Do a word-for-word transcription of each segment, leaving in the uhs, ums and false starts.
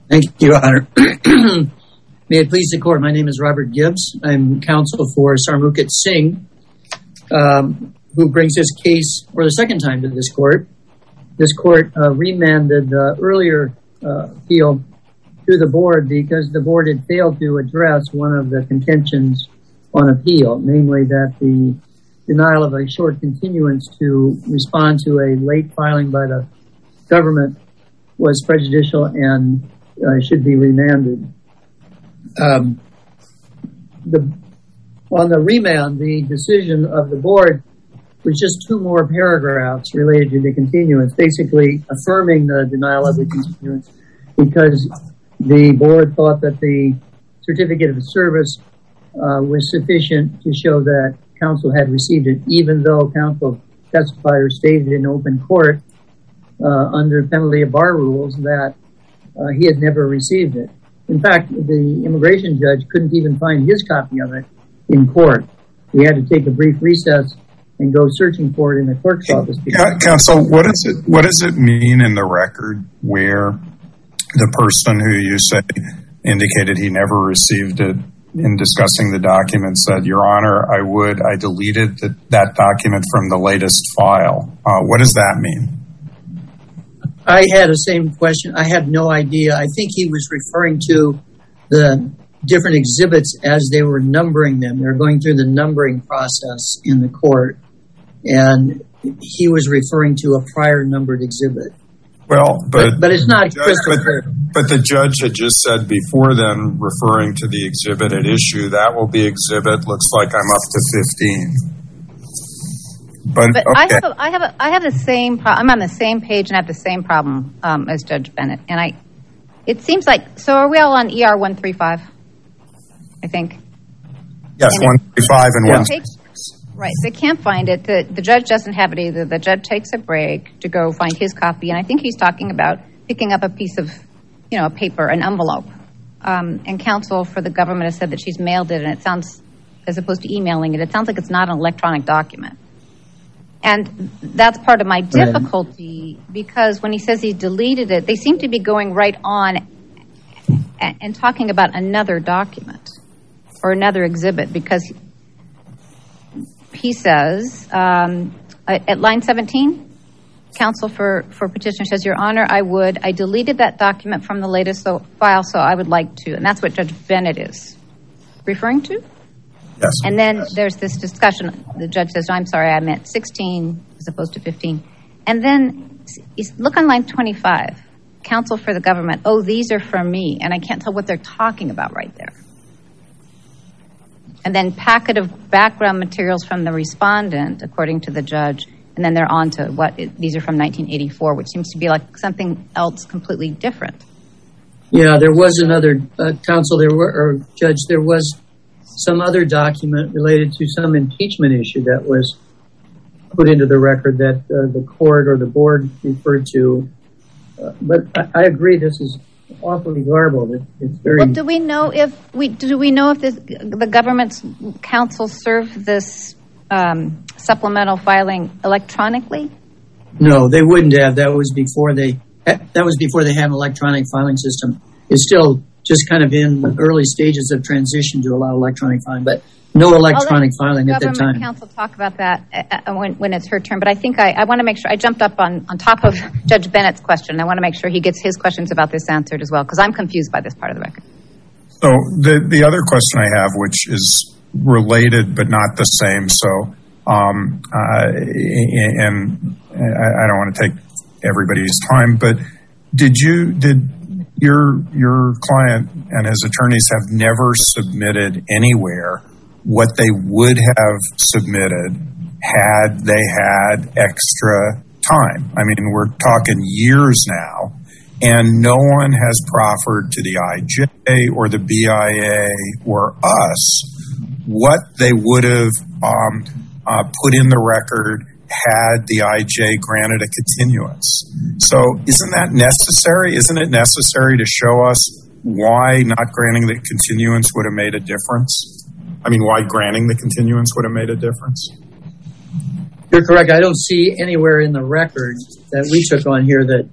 Thank you, Your Honor. May it please the court, my name is Robert Gibbs. I'm counsel for Sarmukit Singh, um, who brings this case for the second time to this court. This court uh, remanded the earlier uh, appeal to the board because the board had failed to address one of the contentions on appeal, namely that the denial of a short continuance to respond to a late filing by the government was prejudicial and uh, should be remanded. Um, the, on the remand, the decision of the board was just two more paragraphs related to the continuance, basically affirming the denial of the continuance because the board thought that the certificate of service uh, was sufficient to show that counsel had received it, even though counsel testified or stated in open court uh, under penalty of bar rules that uh, he had never received it. In fact, the immigration judge couldn't even find his copy of it in court. We had to take a brief recess and go searching for it in the clerk's office. Counsel, what does it what does it mean in the record where the person who you say indicated he never received it in discussing the document said, Your Honor, I would, I deleted the, that document from the latest file. Uh, what does that mean? I had the same question. I had no idea. I think he was referring to the different exhibits as they were numbering them. They were going through the numbering process in the court, and he was referring to a prior numbered exhibit. Well, but, but, but it's not judge, crystal but, clear. But the judge had just said before then, referring to the exhibit at issue, that will be exhibit, looks like I'm up to fifteen. But, but okay. I have, a, I have, a, I have the same. Pro- I'm on the same page and have the same problem um, as Judge Bennett. And I, it seems like. So are we all on E R one thirty-five? I think. Yes, and one thirty-five and one. Takes, right, they can't find it. The the judge doesn't have it either. The judge takes a break to go find his copy, and I think he's talking about picking up a piece of, you know, a paper, an envelope. Um, and counsel for the government has said that she's mailed it, and it sounds, as opposed to emailing it, it sounds like it's not an electronic document. And that's part of my difficulty because when he says he deleted it, they seem to be going right on and, and talking about another document or another exhibit because he says um, at line seventeen, counsel for, for petitioner says, Your Honor, I would. I deleted that document from the latest so, file, so I would like to. And that's what Judge Bennett is referring to. Yes. And then there's this discussion. The judge says, I'm sorry, I meant sixteen as opposed to fifteen. And then look on line twenty-five. Counsel for the government. Oh, these are from me. And I can't tell what they're talking about right there. And then packet of background materials from the respondent, according to the judge. And then they're on to what, these are from nineteen eighty-four, which seems to be like something else completely different. Yeah, there was another uh, counsel, there were, or judge, there was some other document related to some impeachment issue that was put into the record that uh, the court or the board referred to. Uh, but I, I agree, this is awfully garbled. It, it's very. Well, do we know if we do we know if this, the government's counsel served this um, supplemental filing electronically? No, they wouldn't have. That was before they. That was before they had an electronic filing system. It's still just kind of in the early stages of transition to allow electronic filing, but no electronic filing at that time. Government counsel talk about that uh, when, when it's her turn, but I think I, I want to make sure I jumped up on, on top of Judge Bennett's question. I want to make sure he gets his questions about this answered as well, because I'm confused by this part of the record. So the the other question I have, which is related but not the same, so um, uh, and I don't want to take everybody's time, but did you did your your client and his attorneys have never submitted anywhere what they would have submitted had they had extra time? I mean, we're talking years now, and no one has proffered to the I J or the B I A or us what they would have um, uh, put in the record had the I J granted a continuance. So isn't that necessary? Isn't it necessary to show us why not granting the continuance would have made a difference? I mean, why granting the continuance would have made a difference? You're correct. I don't see anywhere in the record that we took on here that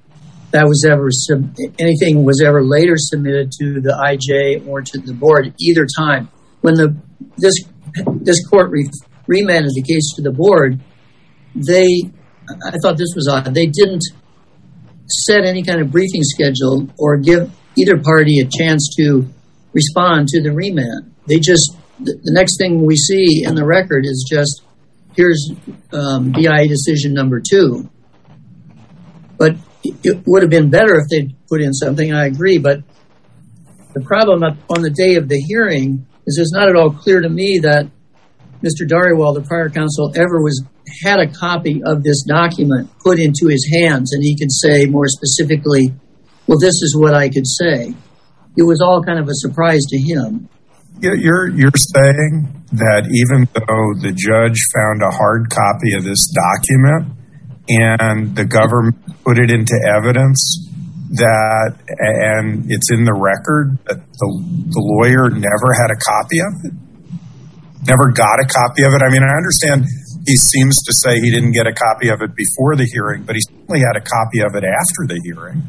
that was ever sub- anything was ever later submitted to the I J or to the board either time. When the this this court re- remanded the case to the board, they I thought this was odd. They didn't set any kind of briefing schedule or give either party a chance to respond to the remand. They just the, the next thing we see in the record is just here's um, B I A decision number two. But it would have been better if they'd put in something, I agree. But the problem on the day of the hearing is it's not at all clear to me that Mister Dhariwal, the prior counsel, ever was had a copy of this document put into his hands and he could say more specifically, well, this is what I could say. It was all kind of a surprise to him. You're, you're saying that even though the judge found a hard copy of this document and the government put it into evidence, that, and it's in the record, that the, the lawyer never had a copy of it? Never got a copy of it? I mean, I understand he seems to say he didn't get a copy of it before the hearing, but he certainly had a copy of it after the hearing.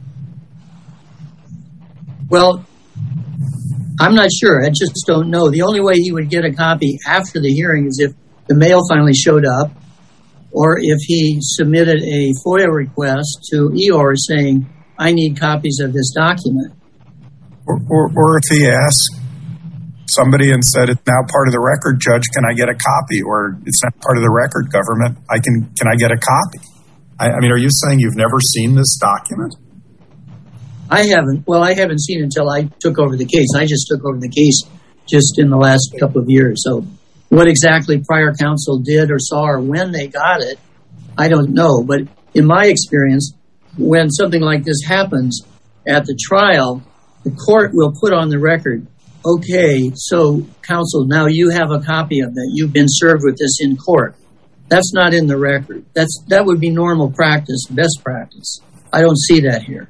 Well, I'm not sure. I just don't know. The only way he would get a copy after the hearing is if the mail finally showed up, or if he submitted a FOIA request to E O R saying, I need copies of this document. Or, or, or if he asked somebody and said, it's now part of the record, Judge, can I get a copy? Or it's not part of the record, government, I can, can I get a copy? I, I mean, are you saying you've never seen this document? I haven't. Well, I haven't seen it until I took over the case. I just took over the case just in the last couple of years. So what exactly prior counsel did or saw or when they got it, I don't know. But in my experience, when something like this happens at the trial, the court will put on the record, okay, so counsel, now you have a copy of that. You've been served with this in court. That's not in the record. That's that would be normal practice, best practice. I don't see that here.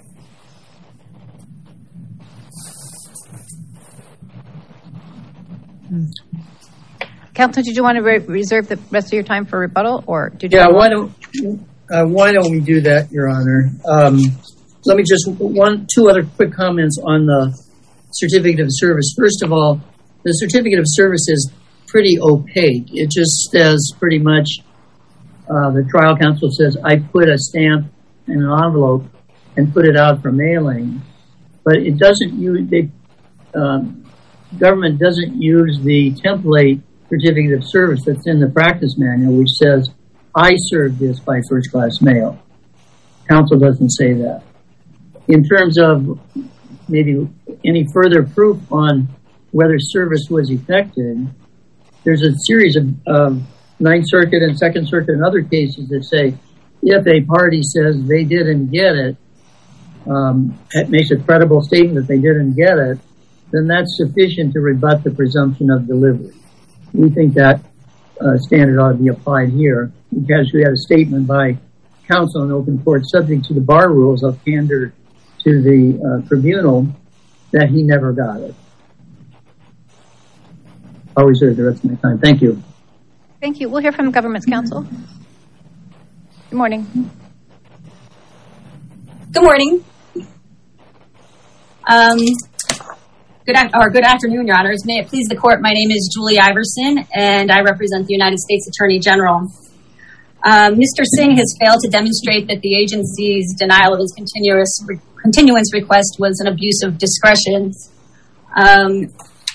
Counsel, did you want to re- reserve the rest of your time for rebuttal, or did you? Yeah, why don't uh, why don't we do that, Your Honor? Um, let me just one two other quick comments on the certificate of service. First of all, the certificate of service is pretty opaque. It just says pretty much uh, the trial counsel says I put a stamp in an envelope and put it out for mailing, but it doesn't use the um, government doesn't use the template certificate of service that's in the practice manual, which says, I served this by first class mail. Counsel doesn't say that. In terms of maybe any further proof on whether service was effected, there's a series of uh, Ninth Circuit and Second Circuit and other cases that say, if a party says they didn't get it, um, it makes a credible statement that they didn't get it, then that's sufficient to rebut the presumption of delivery. We think that uh, standard ought to be applied here because we had a statement by counsel in open court subject to the bar rules of candor to the uh, tribunal that he never got it. I'll reserve the rest of my time. Thank you. Thank you. We'll hear from the government's counsel. Good morning. Good morning. Um, good, or good afternoon, Your Honors. May it please the court, my name is Julie Iverson, and I represent the United States Attorney General. Um, Mister Singh has failed to demonstrate that the agency's denial of his continuous re- continuance request was an abuse of discretion. Um,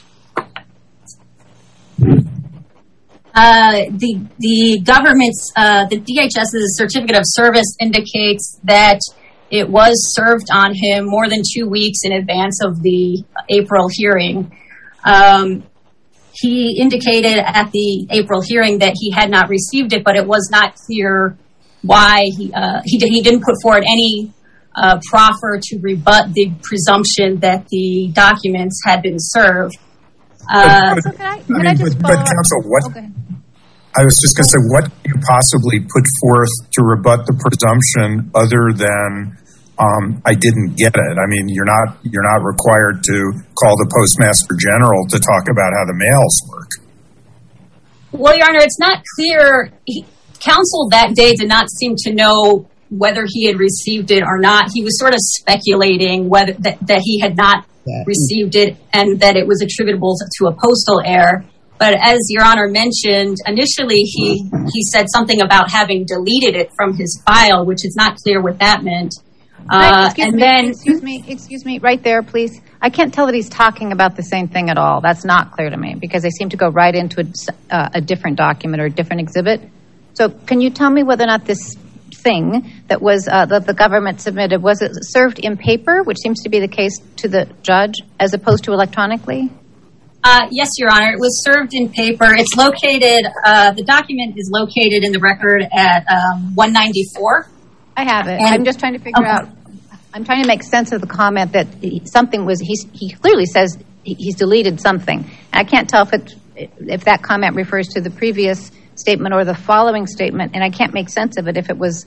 uh, the the government's uh, the D H S's certificate of service indicates that it was served on him more than two weeks in advance of the April hearing. Um, he indicated at the April hearing that he had not received it, but it was not clear why he uh, he, did, he didn't put forward any uh, proffer to rebut the presumption that the documents had been served. Uh, but, so can I, can I mean, I just but, but counsel, what? Okay. I was just going to say, what can you possibly put forth to rebut the presumption other than um, I didn't get it? I mean, you're not you're not required to call the Postmaster General to talk about how the mails work. Well, Your Honor, it's not clear. He, counsel that day did not seem to know whether he had received it or not. He was sort of speculating whether that, that he had not yeah. received it and that it was attributable to a postal error. But as Your Honor mentioned, initially he, he said something about having deleted it from his file, which is not clear what that meant. Uh, excuse and me, then, excuse me, excuse me, right there, please. I can't tell that he's talking about the same thing at all. That's not clear to me because they seem to go right into a, uh, a different document or a different exhibit. So can you tell me whether or not this thing that was uh, that the government submitted, was it served in paper, which seems to be the case to the judge, as opposed to electronically? Uh, yes, Your Honor. It was served in paper. It's located, uh, the document is located in the record at um, one ninety-four. I have it. And, I'm just trying to figure okay. out, I'm trying to make sense of the comment that he, something was, he's, he clearly says he's deleted something. And I can't tell if it, if that comment refers to the previous statement or the following statement, and I can't make sense of it if it was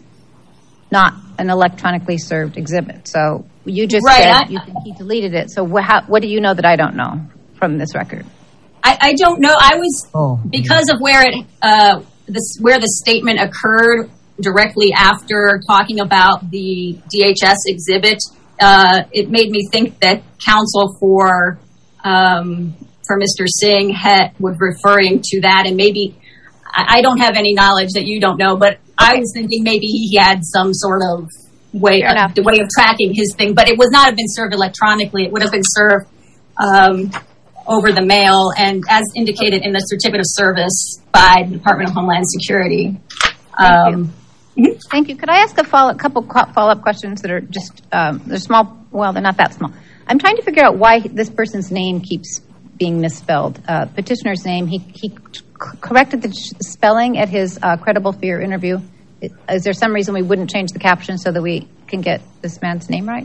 not an electronically served exhibit. So you just right, said I, you think he deleted it. So wh- how, what do you know that I don't know from this record? I, I don't know. I was, oh. because of where it, uh, this, where the statement occurred directly after talking about the D H S exhibit, uh, it made me think that counsel for um, for Mister Singh had, was referring to that, and maybe I, I don't have any knowledge that you don't know, but okay. I was thinking maybe he had some sort of way uh, the way of tracking his thing, but it would not have been served electronically. It would have been served um, over the mail, and as indicated in the certificate of service by the Department of Homeland Security. Thank um, you. Mm-hmm. Thank you. Could I ask a follow, couple follow-up questions that are just, um, they're small, well, they're not that small. I'm trying to figure out why this person's name keeps being misspelled. Uh, petitioner's name, he, he c- corrected the spelling at his uh, credible fear interview. Is there some reason we wouldn't change the caption so that we can get this man's name right?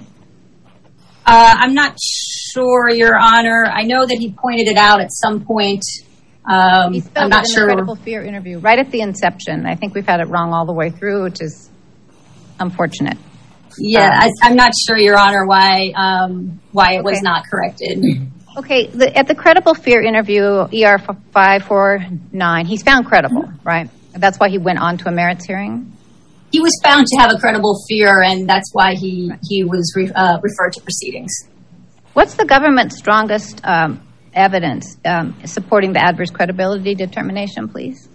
Uh, I'm not sure, Your Honor. I know that he pointed it out at some point. Um, he spelled I'm not it in sure. the credible fear interview right at the inception. I think we've had it wrong all the way through, which is unfortunate. Yeah, um, I, I'm not sure, Your Honor, why um, why it okay. was not corrected. Okay, the, at the credible fear interview, E R five four nine, he's found credible, mm-hmm. right? That's why he went on to a merits hearing? He was found to have a credible fear, and that's why he, right. he was re, uh, referred to proceedings. What's the government's strongest um, evidence um, supporting the adverse credibility determination, please?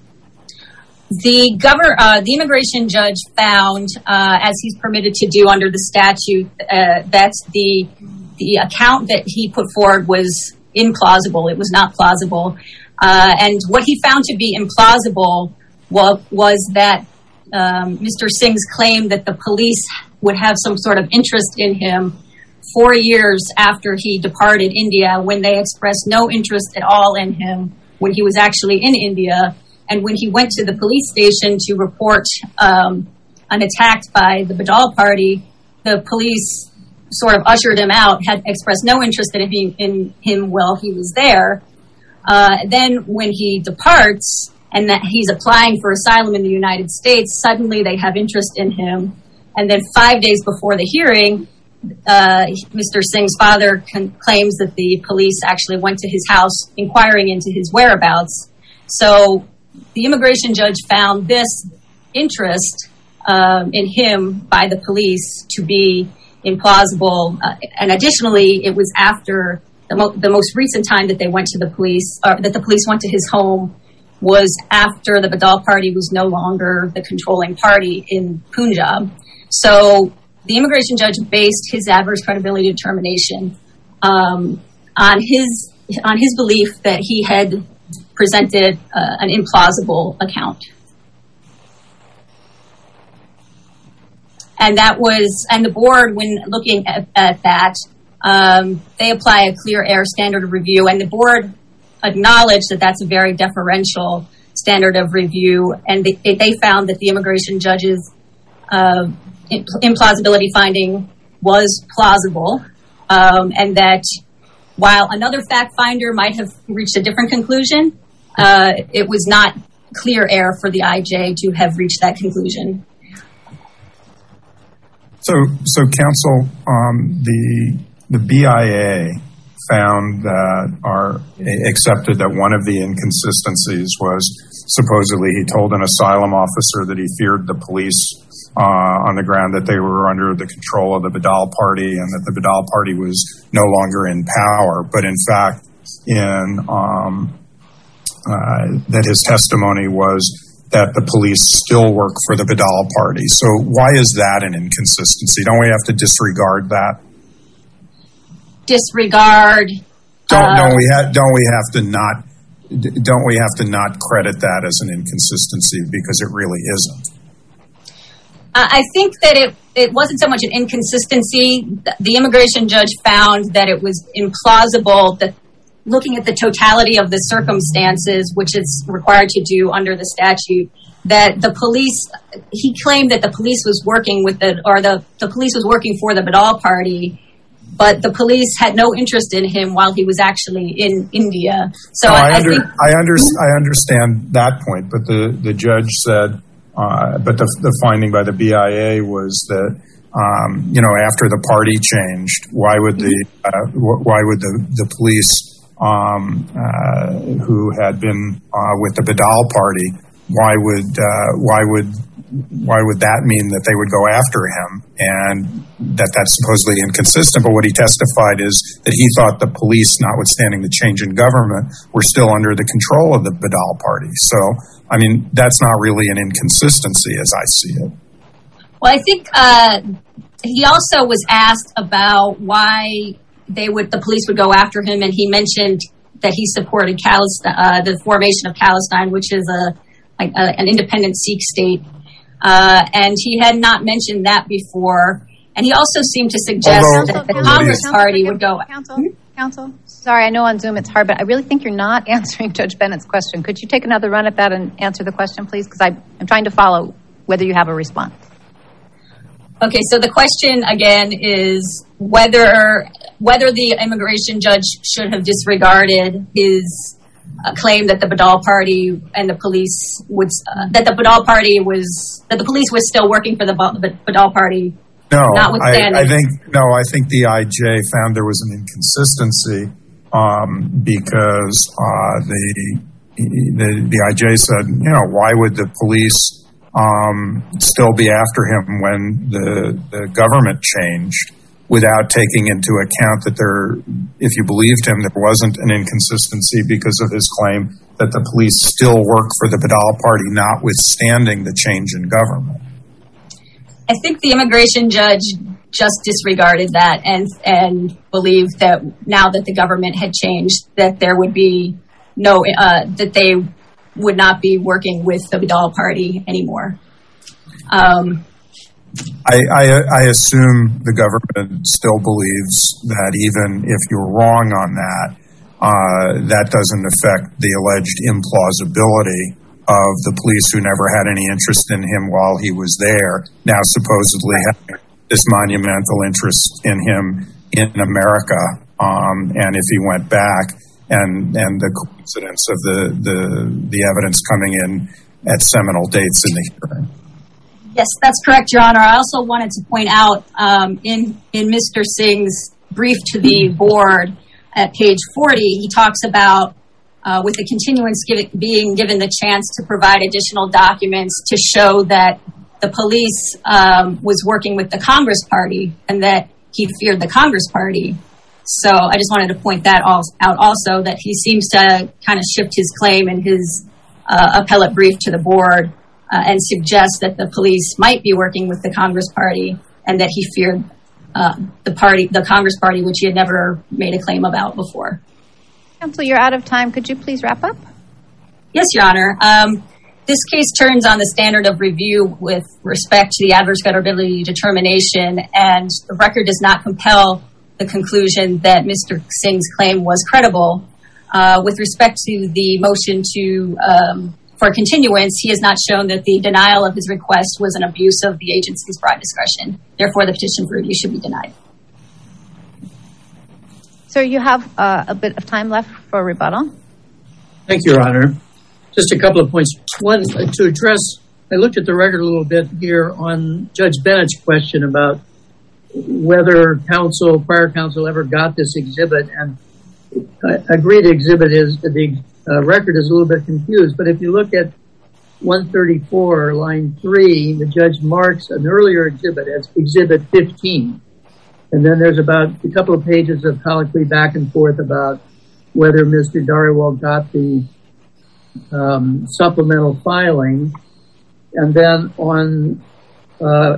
The governor, uh, the immigration judge found, uh, as he's permitted to do under the statute, uh, that the the account that he put forward was implausible. It was not plausible, uh, and what he found to be implausible was, was that um, Mister Singh's claim that the police would have some sort of interest in him four years after he departed India, when they expressed no interest at all in him when he was actually in India. And when he went to the police station to report um, an attack by the Badal Party, the police sort of ushered him out, had expressed no interest in him, in him while he was there. Uh, then when he departs and that he's applying for asylum in the United States, suddenly they have interest in him. And then five days before the hearing, uh, Mister Singh's father con- claims that the police actually went to his house inquiring into his whereabouts. So the immigration judge found this interest um, in him by the police to be implausible. Uh, and additionally, it was after the, mo- the most recent time that they went to the police, or that the police went to his home, was after the Badal Party was no longer the controlling party in Punjab. So the immigration judge based his adverse credibility determination um, on his on his belief that he had presented uh, an implausible account. And that was, and the board, when looking at, at that, um, they apply a clear air standard of review, and the board acknowledged that that's a very deferential standard of review, and they, they found that the immigration judge's uh, implausibility finding was plausible, um, and that while another fact finder might have reached a different conclusion, uh, it was not clear air for the I J to have reached that conclusion. So, so counsel, um, the the B I A found that, or accepted that one of the inconsistencies was supposedly he told an asylum officer that he feared the police uh, on the ground that they were under the control of the Badal Party and that the Badal Party was no longer in power. But in fact, in um, uh, that his testimony was that the police still work for the Badal Party. So why is that an inconsistency? Don't we have to disregard that? Disregard. Don't, uh, don't we have? Don't we have to not? Don't we have to not credit that as an inconsistency because it really isn't? I think that it, it wasn't so much an inconsistency. The immigration judge found that it was implausible that looking at the totality of the circumstances, which is required to do under the statute, that the police, he claimed that the police was working with the, or the, the police was working for the Badal Party, but the police had no interest in him while he was actually in India. So no, I, I, under, I think I, under, I understand that point, but the, the judge said, uh, but the, the finding by the B I A was that, um, you know, after the party changed, why would the uh, why would the the police um, uh, who had been uh, with the Badal Party, why would uh, why would why would that mean that they would go after him, and that that's supposedly inconsistent? But what he testified is that he thought the police, notwithstanding the change in government, were still under the control of the Badal Party. So, I mean, that's not really an inconsistency as I see it. Well, I think uh, he also was asked about why they would, the police would go after him, and he mentioned that he supported Palestine, uh, the formation of Palestine, which is a, a an independent Sikh state. Uh, and he had not mentioned that before. And he also seemed to suggest Although, that the although Congress Council, Party would go. Council, hmm? Council, sorry, I know on Zoom it's hard, but I really think you're not answering Judge Bennett's question. Could you take another run at that and answer the question, please? Because I'm trying to follow whether you have a response. Okay, so the question again is whether whether the immigration judge should have disregarded his uh, claim that the Badal Party and the police would uh, that the Badal Party was that the police was still working for the Badal Party. No, I, I think no. I think the I J found there was an inconsistency um, because uh, the, the the I J said, you know, why would the police um, still be after him when the the government changed, without taking into account that there, if you believed him, there wasn't an inconsistency because of his claim that the police still work for the Badal Party, notwithstanding the change in government. I think the immigration judge just disregarded that and and believed that now that the government had changed, that there would be no, uh, that they would not be working with the Badal Party anymore. Um, I, I, I assume the government still believes that even if you're wrong on that, uh, that doesn't affect the alleged implausibility of the police who never had any interest in him while he was there, now supposedly having this monumental interest in him in America. Um, and if he went back, and and the coincidence of the, the, the evidence coming in at seminal dates in the hearing. Yes, that's correct, Your Honor. I also wanted to point out um, in, in Mister Singh's brief to the board at page forty, he talks about uh, with the continuance give, being given the chance to provide additional documents to show that the police um, was working with the Congress Party and that he feared the Congress Party. So I just wanted to point that all, out also, that he seems to kind of shift his claim in his uh, appellate brief to the board uh, and suggest that the police might be working with the Congress Party and that he feared uh, the party, the Congress Party, which he had never made a claim about before. Counsel, you're out of time. Could you please wrap up? Yes, Your Honor. Um, this case turns on the standard of review with respect to the adverse credibility determination, and the record does not compel the conclusion that Mister Singh's claim was credible. Uh, with respect to the motion to um, for continuance, he has not shown that the denial of his request was an abuse of the agency's broad discretion. Therefore, the petition for review should be denied. Sir, you have uh, a bit of time left for rebuttal. Thank you, Your Honor. Just a couple of points. One, to address, I looked at the record a little bit here on Judge Bennett's question about whether counsel, prior counsel ever got this exhibit. And I agree the exhibit is, the uh, record is a little bit confused. But if you look at one thirty-four, line three, the judge marks an earlier exhibit as Exhibit fifteen. And then there's about a couple of pages of colloquy back and forth about whether Mister Dhariwal got the um, supplemental filing. And then on uh,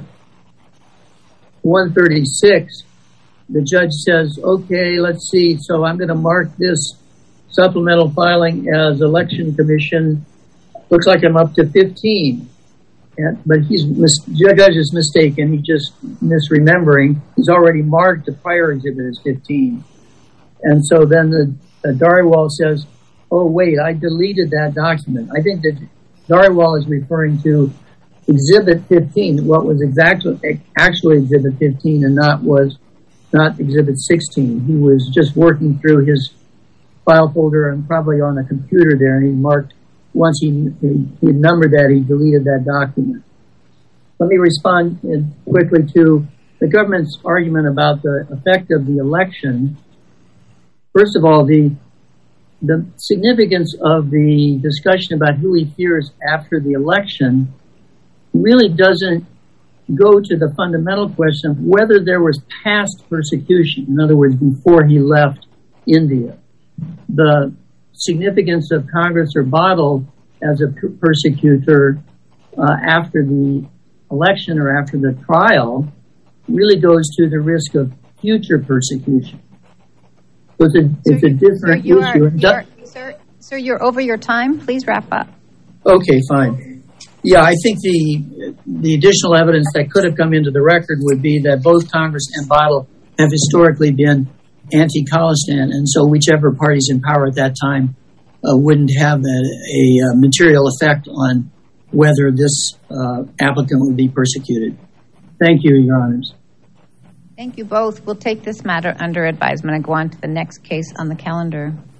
one thirty-six, the judge says, okay, let's see. So I'm going to mark this supplemental filing as Election Commission. Looks like I'm up to fifteen. And, but he's mis- judge is mistaken. He's just misremembering. He's already marked the prior exhibit as fifteen. And so then the, the Dhariwal says, oh, wait, I deleted that document. I think that Dhariwal is referring to Exhibit fifteen, what was exactly actually Exhibit fifteen and not was not Exhibit sixteen. He was just working through his file folder and probably on the computer there, and he marked, once he, he, he numbered that, he deleted that document. Let me respond quickly to the government's argument about the effect of the election. First of all, the the significance of the discussion about who he fears after the election really doesn't go to the fundamental question of whether there was past persecution. In other words, before he left India. The significance of Congress or Badal as a persecutor uh, after the election or after the trial really goes to the risk of future persecution. So it's a, it's sir, a different sir, you issue. Are, you're, sir, sir, you're over your time. Please wrap up. Okay, fine. Yeah, I think the the additional evidence that could have come into the record would be that both Congress and Badal have historically been anti-Khalistan, and so whichever party's in power at that time uh, wouldn't have a, a material effect on whether this uh, applicant would be persecuted. Thank you, Your Honors. Thank you both. We'll take this matter under advisement and go on to the next case on the calendar.